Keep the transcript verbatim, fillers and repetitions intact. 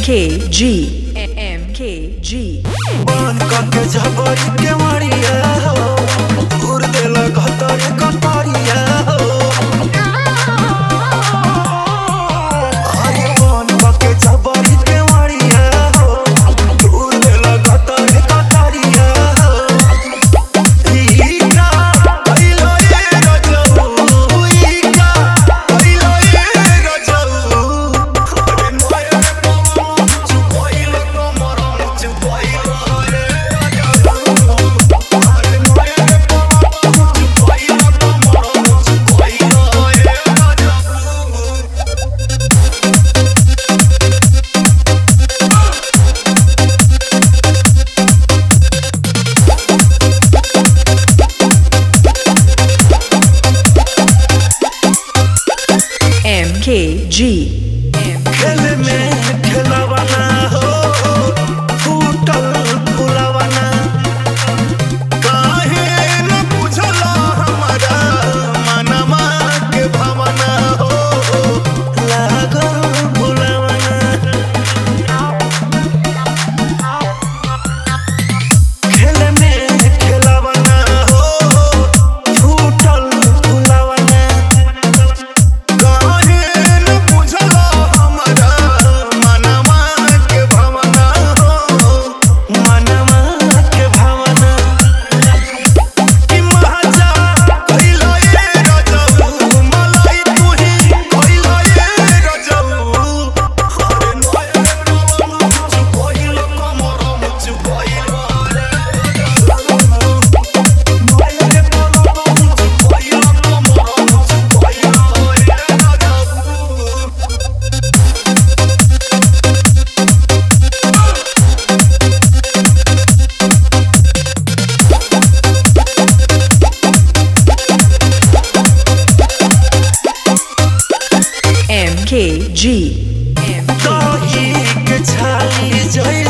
K G M K G मान काके जबरी के मारिया हो उड़ देला घतरे कटरिया हो अरे मान काके जबरी के मारिया हो उड़ देला घतरे कटरिया हो ई का पहिलो ये रजऊ ई का पहिलो ये रजऊ अरे नया पवन चुपइलो कमर चुपइलो रे रजऊ अरे नया पवन चुपइलो कमर चुपइलो रे M K G खेल में खेलवाना हो फूटल फुलवाना काहे न बुझला हमारा मनवा के भावना हो लागल भुलवाना खेल में खेलवाना हो फूटल फुलवाना काहे न बुझला हमारा मनवा के भावना हो मनवा के भावना कि महाजा कइलो ये रजऊ मलाई तुही कइलो ये रजऊ अरे नया पवन चुपइलो कमर चुपइलो रे रजऊ नया पवन चुपइलो कमर चुपइलो रे रजऊ M K G दही के छाली जई